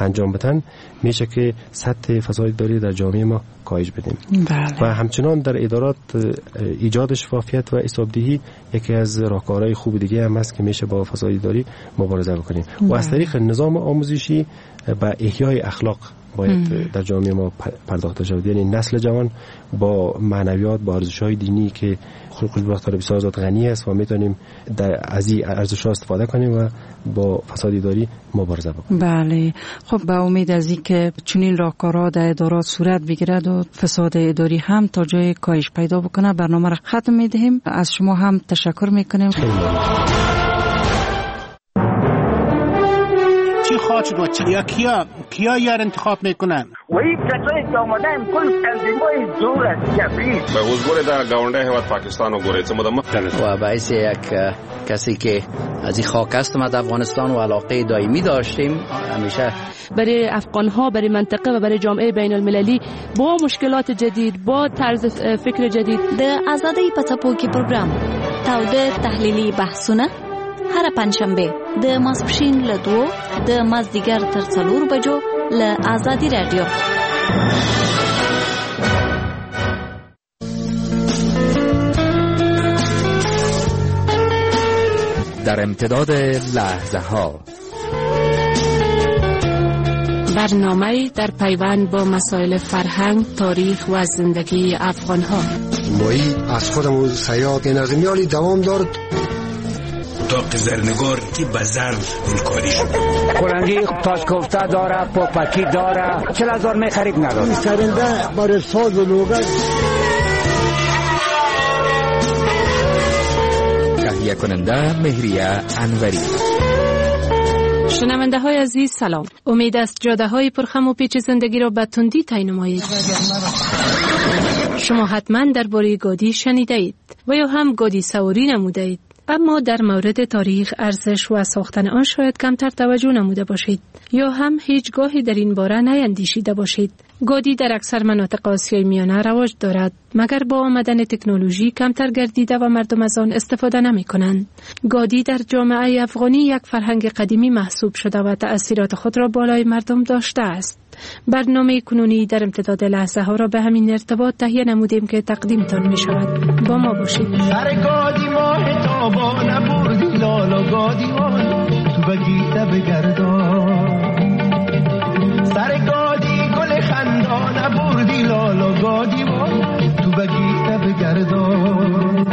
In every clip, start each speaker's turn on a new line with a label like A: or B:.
A: انجام بدن میشه که سطح فساد اداری در جامعه ما کاهش بدیم.
B: بله.
A: و همچنان در ادارات ایجاد شفافیت و حسابدهی یکی از راهکارهای خوب دیگه هم است که میشه با فساد اداری مبارزه بکنیم. و از طریق نظام آموزشی و احیای اخلاق باید در جامعه ما پرداخته شود. یعنی نسل جوان با معنویات، با ارزش‌های دینی که خلق البختار بسیار زیاد غنی است و میتونیم از این ارزش‌ها استفاده کنیم و با فساد اداری مبارزه بکنیم.
B: بله. خب با امید از این که چنین راهکارها در ادارات صورت بگیرد و فساد اداری هم تا جای کاهش پیدا بکنه، برنامه را ختم می‌دهیم. از شما هم تشکر می‌کنیم.
C: چی خواهد شد یا کیا یار انتخاب میکنن؟
D: و این کسایی که آمدن کل تنظیم‌های زور است جبری.
E: به حضور در گاونده هیواد پاکستان و گوریت
F: و باعث یک کسی که از این خاک است ما در افغانستان و علاقه دائمی داشتیم همیشه
G: برای افغان‌ها، برای منطقه و برای جامعه بین المللی با مشکلات جدید، با طرز فکر جدید.
H: د آزادۍ په څپو کې پروګرام تاوده تحلیلي بحثونه هر پنځشنبه د ماسپښین له 2 د مازدیګر تر 4 بجو له آزادي رادیو.
I: در امتداد لحظه ها
J: برنامه در پیوند با مسائل فرهنگ، تاریخ و زندگی افغان ها.
K: مایی از خودمون سیاد نظمیالی دوام دارد.
L: اتاق زرنگار که بزن دلکاری شده.
M: کلنگی تاشکفته داره، پاپکی داره، 40,000 می خرید نداره.
K: سرنده برای ساز و لوگت.
I: تهیه کننده مهریه انوری.
J: شنونده های عزیز سلام. امید است جاده های پرخم و پیچ زندگی را به تندی طی نمایید. شما حتما درباره گودی شنیده اید و یا هم گودی سواری نموده اید، اما در مورد تاریخ، ارزش و ساختن آن شاید کمتر توجه نموده باشید یا هم هیچگاهی در این باره نیندیشیده باشید. گودی در اکثر مناطق آسیای میانه رواج دارد، مگر با آمدن تکنولوژی کمتر گردیده و مردم از آن استفاده نمی کنند. گودی در جامعه افغانی یک فرهنگ قدیمی محسوب شده و تأثیرات خود را بالای مردم داشته است. برنامه کنونی در امتداد لحظه ها را به همین ارتباط تهیه نمودیم که تقدیمتان می شود. با ما باشید.
N: سر گادی ماه تابا نبردی لالا گادی ماه تو بگیده بگردان. سر گادی گل خندا نبردی لالا گادی ماه تو بگیده بگردان.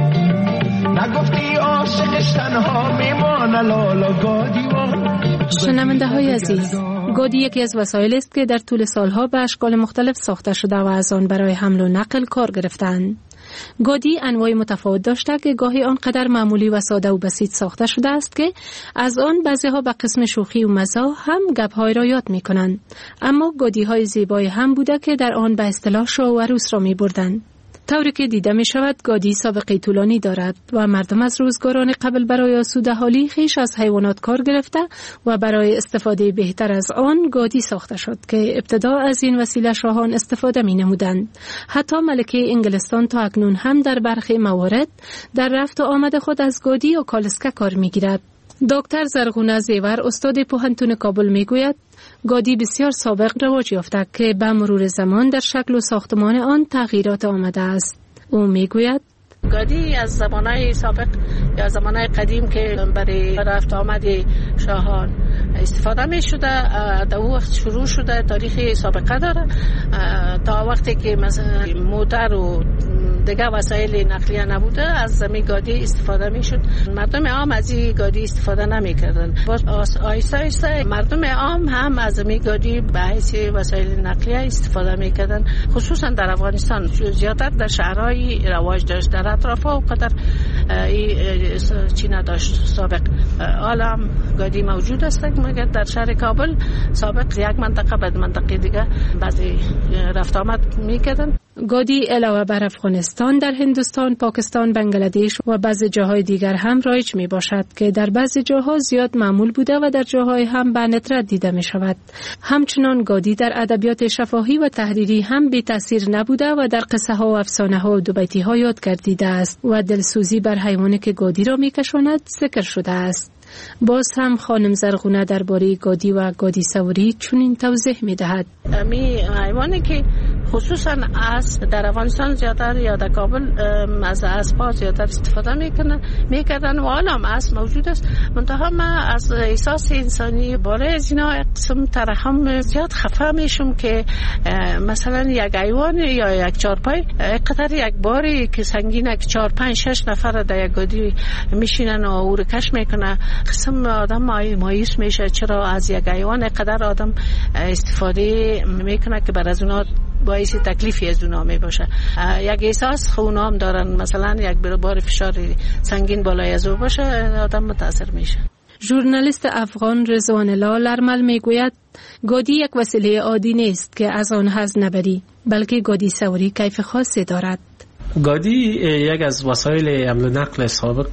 N: نگفتی عاشقش تنها میمانه لالا گادی ماه.
J: شنونده های عزیز، گودی یکی از وسایل است که در طول سالها به اشکال مختلف ساخته شده و از آن برای حمل و نقل کار گرفتند. گودی انواع متفاوت داشته که گاهی آنقدر معمولی و ساده و بسیط ساخته شده است که از آن بعضی‌ها به قسم شوخی و مزاح هم گپ‌های را یاد می‌کنند، اما گودی‌های زیبای هم بوده که در آن به اصطلاح شو و عروس را می‌بردند. طوری که دیده می شود گودی سابقه طولانی دارد و مردم از روزگاران قبل برای آسوده حالی خویش از حیوانات کار گرفته و برای استفاده بهتر از آن گودی ساخته شد که ابتدا از این وسیله شاهان استفاده می نمودند. حتی ملکه انگلستان تا اکنون هم در برخی موارد در رفت و آمد خود از گودی و کالسکه کار می گیرد. دکتر زرغونه زیور استاد پوهنتون کابل می گوید گودی بسیار سابق رواج یافته که به مرور زمان در شکل و ساختمان آن تغییرات آمده است. او می گوید
O: گودی از زمانهای سابق یا زمانهای قدیم که برای رفت آمد شاهان استفاده می شده، در او وقت شروع شده، تاریخی سابقه داره. تا وقتی که مثلا موتر و دیگه وسایل نقلیه نبوده از زمین گودی استفاده می شد. مردم عام از این گودی استفاده نمی کردن. آیسته آیسته مردم عام هم از زمین گودی به حیث وسایل نقلیه استفاده می کردن، خصوصا در افغانستان. زیادتر در شهرهای رواج داشت، در اطراف ها قدر چی نداشت سابق. حالا گودی موجود است مگر در شهر کابل سابق یک منطقه بعد منطقه دیگه بعضی رفت آمد می کردن.
J: گودی علاوه بر افغانستان در هندوستان، پاکستان، بنگلادش و بعضی جاهای دیگر هم رایج می باشد که در بعضی جاها زیاد معمول بوده و در جاهای هم به ندرت دیده می شود. همچنان گودی در ادبیات شفاهی و تحریری هم بی تاثیر نبوده و در قصه ها و افسانه ها و دوبیتی ها یاد گردیده است و دلسوزی بر حیوانی که گودی را می کشاند ذکر شده است. باز هم خانم زرغونه درباره گادی و گادی سواری چنین توضیح می‌دهد.
O: می حیوانی که خصوصا اسب در افغانستان زیادتر یا در کابل از اسب‌ها زیادتر استفاده میکردن و حالا هم اسب موجود است. منتها من از احساس انسانی باره از اینا قسم ترحم زیاد خفه میشم که مثلا یک حیوان یا یک چارپای قطر یک باری که سنگینه که 4 5 6 نفر در یک گادی میشینن و او رو کش میکنه، قسم آدم مایوس میشه چرا از یک حیوان قدر آدم استفاده میکنه که بر از اونها باعث تکلیفی از اونها می باشه. یک احساس خونا هم دارن، مثلا یک بار فشار سنگین بالای از او باشه آدم متاثر میشه.
J: ژورنالیست افغان رضوان الله لرمل میگوید گادی یک وسیله عادی نیست که از آن حظ نبری، بلکه گادی سواری کیف خاصی دارد.
P: گادی یک از وسایل حمل و نقل سابق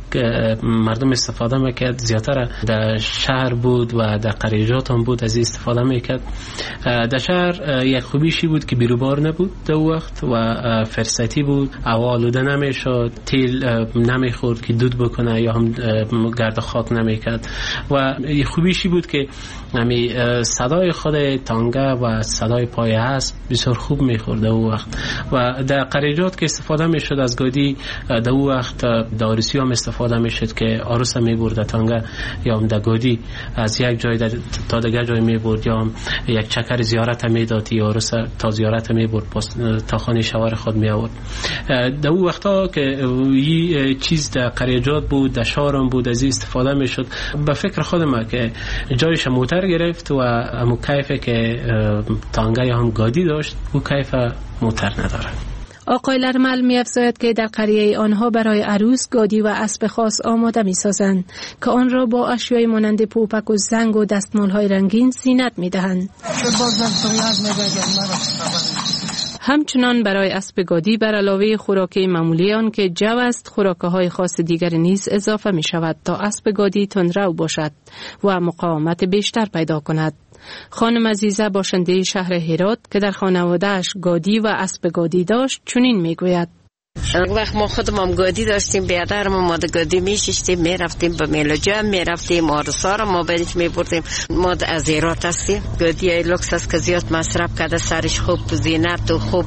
P: مردم استفاده میکرد، زیادتر در شهر بود و در قریجات هم بود از استفاده میکرد. در شهر یک خوبیشی بود که بیروبار نبود در وقت و فرصتی بود، هوا آلوده نمیشد، تیل نمیخورد که دود بکنه یا هم گرد خاک نمیکرد و خوبیشی بود که همی صدای خود تانگه و صدای پای اسب بسیار خوب میخورد در وقت. و در قریجات که استفاده میشد از گادی در وقت دارسی هم استفاده میشد که عروس میبرد تانگه یا هم در گادی از یک جای تا دیگر جای میبرد یا هم یک چکر زیارت میداد یا عروس تا زیارت میبرد تا خانه شوهر خود میآورد. در اون وقتا که یه چیز در قریجات بود، در شهر هم بود، از استفاده میشد. به فکر خودم که جایش موتر گرفت و همون کیفی که تانگه یا هم گادی داشت او کیف موتر نداره.
J: آقای لرمل می افزاید که در قریه آنها برای عروس گادی و اسب خاص آماده می سازند که آن را با اشیای مانند پوپک و زنگ و دستمال های رنگین زینت می دهند. همچنان برای اسب گادی بر علاوه خوراکی معمولی آن که جو است، خوراک‌های خاص دیگر نیز اضافه می شود تا اسب گادی تندرو باشد و مقاومت بیشتر پیدا کند. خانم عزیزه باشنده شهر هرات که در خانواده‌اش گادی و اسب گادی داشت چنین میگوید:
Q: وقت ما خودمون گادی داشتیم، بیادرم ما د گادی میشیشتیم، میرفتیم به میلوجا، میرفتیم آرسا را ما بینش میبردیم. ما از هرات هستیم. گادی لوکس است که زیاد مصرف کرده، سرش خوب زینت و خوب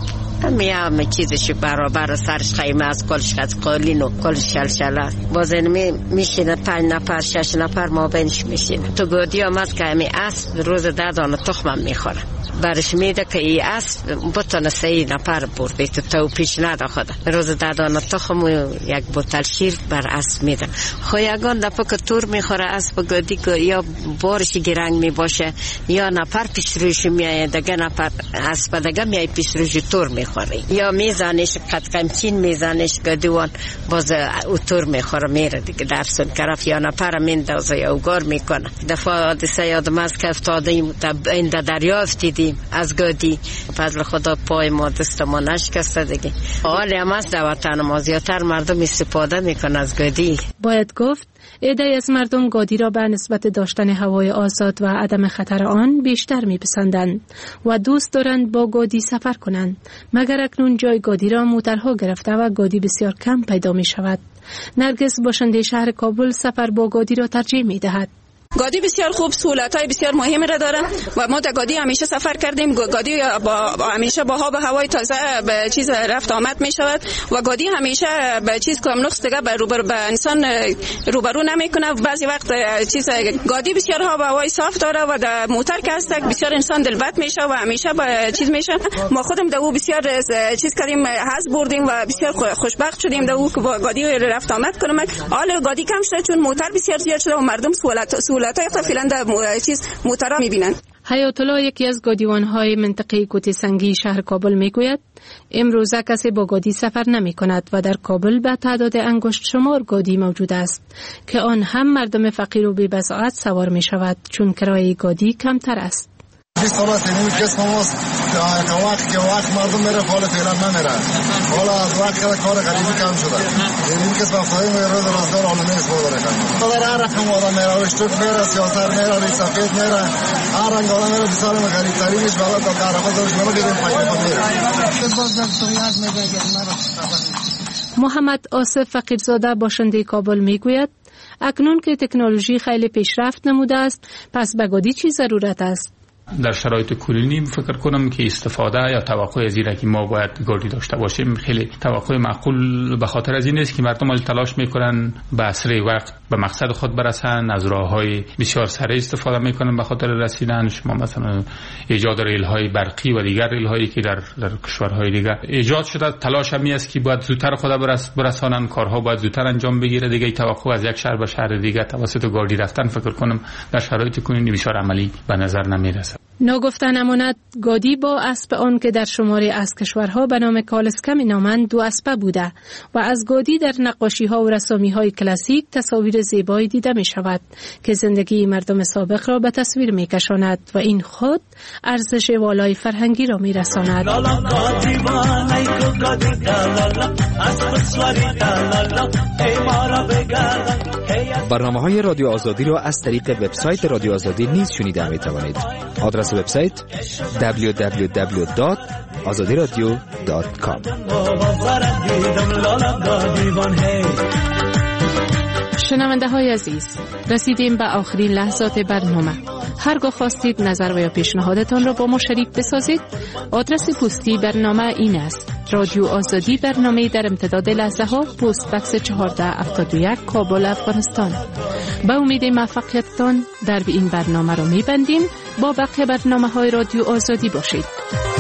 Q: همه چیزش برابر، سرش خیمه از کلش از قالین و کلش شلشله است. باز میشینه 5 نفر 6 نفر ما بینش میشینه. تو گادی هم است که همی اسب روز 10 دانه تخمم میخوره، برش میده که ای اسب بتونه 3 نفر برده تو پیش نده خود. روز 10 دانه تخم و یک بوتل شیر بر اسب میده. خو یگان دفعه که تور میخوره اسب گادی که یا بارش گرنگ میباشه یا نفر پیش روش میایه، دیگه نفر اسب دیگه میای پیش روش تور میخوره یا میزنش قد قمچین میزنش گادیوان باز او تور میخوره میره دیگه درسون طرف یا نفر میندازه یا اوگار میکنه. دفعه حادثه یادم است که افتادیم این دریا افتیدیم از گادی، فضل خدا پای ما دست ما نشکسته دیگه. حالی هم از در وطن ما زیادتر مردم استفاده میکنه از گادی.
J: باید گفت عده‌ای از مردم گادی را به نسبت داشتن هوای آزاد و عدم خطر آن بیشتر میپسندند و دوست دارند با گادی سفر کنند، مگر اکنون جای گادی را موترها گرفته و گادی بسیار کم پیدا می شود. نرگس باشنده شهر کابل سفر با گادی را ترجیح می دهد.
R: گادی بسیار خوب، سهولت‌های بسیار مهمی را داره و ما در گادی همیشه سفر کردیم. گادی همیشه با آب و هوای تازه به چیز رفت آمد می شود و گادی همیشه به چیز کم نقص دیگه به انسان روبرو نمیکنه. بعضی وقت چیز گادی بسیار آب و هوای صاف داره و در موتر که هست بسیار انسان دلبد میشه و همیشه به چیز میشه. ما خودم در او بسیار چیز کردیم، حظ بردیم و بسیار خوشبخت شدیم در او که با گادی رفت آمد کنیم. حالا گادی کم شده چون موتر بسیار زیاد شده و مردم سهولت‌های فعلا در چیز موترا میبینن.
J: حیات الله یکی از گادیوان‌های منطقه کوته سنگی شهر کابل میگوید امروزه کسی با گادی سفر نمی کند و در کابل به تعداد انگشت شمار گادی موجود است که آن هم مردم فقیر و بی‌بضاعت سوار می شود چون کرایه گادی کمتر است.
S: 20 سال است این کس ماست که وقت مردم میره حالا فعلا نمیره. حالا از وقت که کار غریبی کم شده. این کس وقتی میره روز روزگار حالا نمیشه بوده. در هر رقم آدم میره، اشتوک میره، سیاست میره، سفید میره. هر رنگ آدم میره بسیار غریب ترینش بالا تا طرف داشت نمیگیریم پیدا میره.
J: محمد آصف فقیرزاده باشنده کابل میگوید اکنون که تکنولوژی خیلی پیشرفت نموده است، پس به گودی چی ضرورت است؟
T: در شرایط کنونی فکر کنم که استفاده یا توقع از اینه که ما باید گودی داشته باشیم خیلی توقع معقول، به خاطر از این است که مردم تلاش میکنن به اسرع وقت به مقصد خود برسن، از راههای بسیار سریع استفاده میکنن به خاطر رسیدن. شما مثلا ایجاد ریل‌های برقی و دیگر ریل‌هایی که در کشورهای دیگر ایجاد شده، تلاش همی است که باید زودتر خود برسانن، کارها باید زودتر انجام بگیره. دیگه توقع از یک شهر به شهر دیگر توسط گودی رفتن فکر کنم در شرایط کنونی بسیار عملی به نظر نمیرسه.
J: ناگفته نماند گودی با اسب آن که در شماری از کشورها به نام کالسکه مینامند 2 اسبه بوده و از گودی در نقاشی ها و رسامی های کلاسیک تصاویر زیبایی دیده می شود که زندگی مردم سابق را به تصویر می کشاند و این خود ارزش والای فرهنگی را می رساند.
I: برنامه‌های رادیو آزادی را از طریق وبسایت رادیو آزادی نیز شنیده می توانید. آدرس وبسایت www.azadiradio.com.
J: شنونده های عزیز، رسیدیم به آخرین لحظات برنامه. هرگاه خواستید نظر و یا پیشنهادتان را با ما شریک بسازید، آدرس پستی برنامه این است: رادیو آزادی، برنامه در امتداد لحظه ها، پست بکس 1471 کابل، افغانستان. با امید موفقیتتان در این برنامه را میبندیم. با بقیه برنامه های رادیو آزادی باشید.